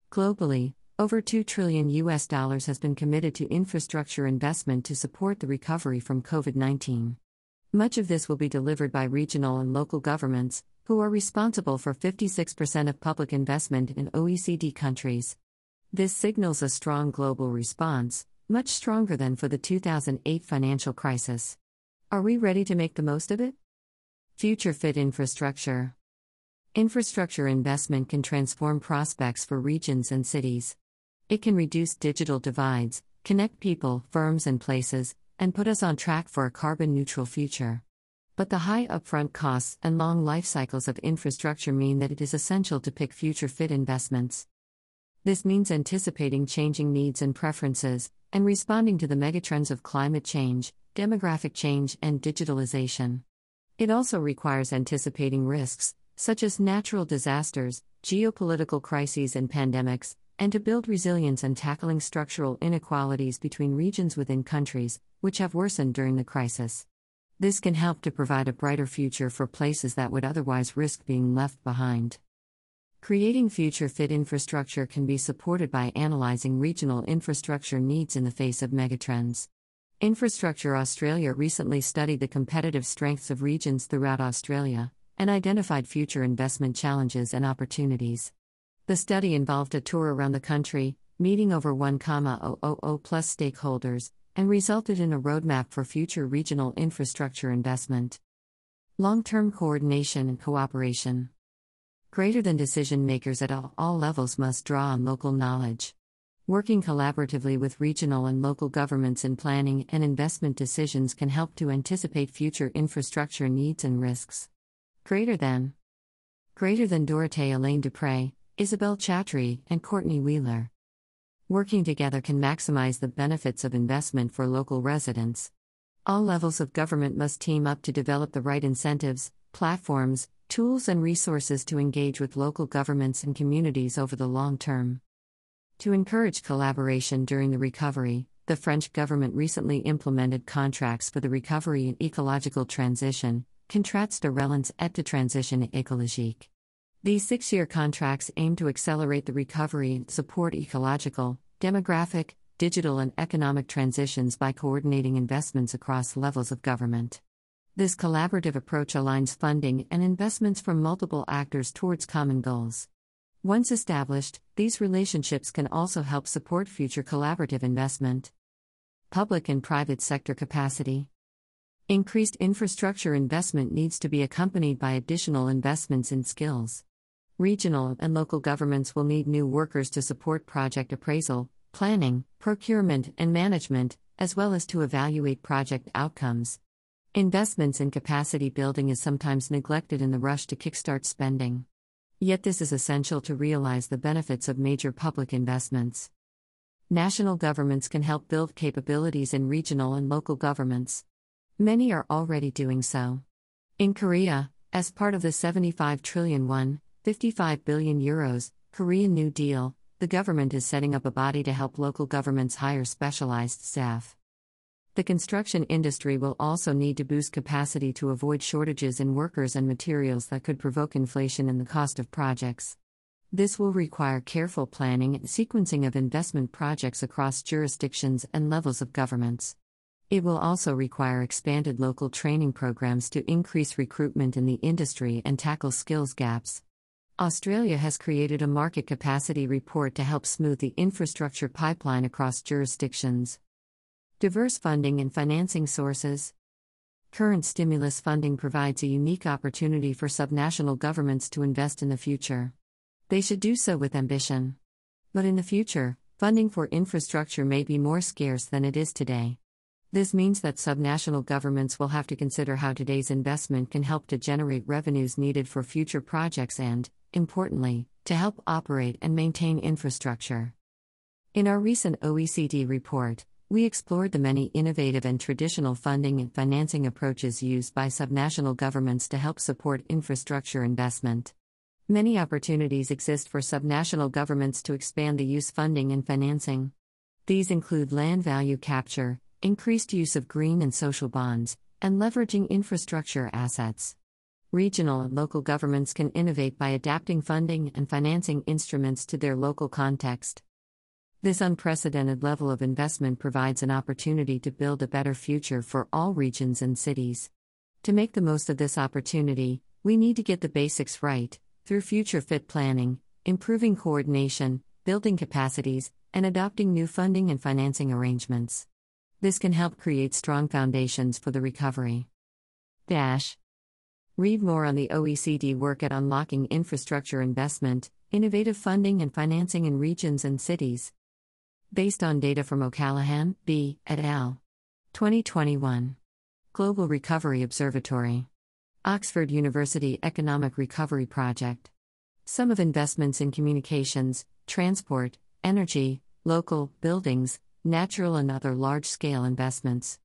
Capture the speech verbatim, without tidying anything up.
Globally, over two trillion U S dollars has been committed to infrastructure investment to support the recovery from COVID nineteen. Much of this will be delivered by regional and local governments, who are responsible for fifty-six percent of public investment in O E C D countries. This signals a strong global response, much stronger than for the two thousand eight financial crisis. Are we ready to make the most of it? Future-fit infrastructure. Infrastructure investment can transform prospects for regions and cities. It can reduce digital divides, connect people, firms, and places, and put us on track for a carbon-neutral future. But the high upfront costs and long life cycles of infrastructure mean that it is essential to pick future-fit investments. This means anticipating changing needs and preferences, and responding to the megatrends of climate change, demographic change, and digitalization. It also requires anticipating risks, such as natural disasters, geopolitical crises, and pandemics, and to build resilience and tackling structural inequalities between regions within countries, which have worsened during the crisis. This can help to provide a brighter future for places that would otherwise risk being left behind. Creating future-fit infrastructure can be supported by analyzing regional infrastructure needs in the face of megatrends. Infrastructure Australia recently studied the competitive strengths of regions throughout Australia and identified future investment challenges and opportunities. The study involved a tour around the country, meeting over one thousand plus stakeholders, and resulted in a roadmap for future regional infrastructure investment. Long-term coordination and cooperation. Greater than decision makers at all, all levels must draw on local knowledge. Working collaboratively with regional and local governments in planning and investment decisions can help to anticipate future infrastructure needs and risks. Greater than. Greater than Dorothée Elaine Dupré, Isabelle Chaudhry, and Courtney Wheeler. Working together can maximize the benefits of investment for local residents. All levels of government must team up to develop the right incentives, platforms, tools, and resources to engage with local governments and communities over the long term. To encourage collaboration during the recovery, the French government recently implemented contracts for the recovery and ecological transition, Contrats de relance et de transition écologique. These six-year contracts aim to accelerate the recovery and support ecological, demographic, digital, and economic transitions by coordinating investments across levels of government. This collaborative approach aligns funding and investments from multiple actors towards common goals. Once established, these relationships can also help support future collaborative investment. Public and private sector capacity. Increased infrastructure investment needs to be accompanied by additional investments in skills. Regional and local governments will need new workers to support project appraisal, planning, procurement, and management, as well as to evaluate project outcomes. Investments in capacity building is sometimes neglected in the rush to kickstart spending. Yet this is essential to realize the benefits of major public investments. National governments can help build capabilities in regional and local governments. Many are already doing so. In Korea, as part of the seventy-five trillion won, fifty-five billion euros, Korean New Deal, the government is setting up a body to help local governments hire specialized staff. The construction industry will also need to boost capacity to avoid shortages in workers and materials that could provoke inflation in the cost of projects. This will require careful planning and sequencing of investment projects across jurisdictions and levels of governments. It will also require expanded local training programs to increase recruitment in the industry and tackle skills gaps. Australia has created a market capacity report to help smooth the infrastructure pipeline across jurisdictions. Diverse funding and financing sources. Current stimulus funding provides a unique opportunity for subnational governments to invest in the future. They should do so with ambition. But in the future, funding for infrastructure may be more scarce than it is today. This means that subnational governments will have to consider how today's investment can help to generate revenues needed for future projects and, importantly, to help operate and maintain infrastructure. In our recent O E C D report, we explored the many innovative and traditional funding and financing approaches used by subnational governments to help support infrastructure investment. Many opportunities exist for subnational governments to expand the use funding and financing. These include land value capture, increased use of green and social bonds, and leveraging infrastructure assets. Regional and local governments can innovate by adapting funding and financing instruments to their local context. This unprecedented level of investment provides an opportunity to build a better future for all regions and cities. To make the most of this opportunity, we need to get the basics right, through future-fit planning, improving coordination, building capacities, and adopting new funding and financing arrangements. This can help create strong foundations for the recovery. Dash. Read more on the O E C D work at Unlocking Infrastructure Investment, Innovative Funding and Financing in Regions and Cities. Based on data from O'Callaghan, B. et al. twenty twenty-one. Global Recovery Observatory. Oxford University Economic Recovery Project. Sum of investments in communications, transport, energy, local, buildings, natural and other large-scale investments.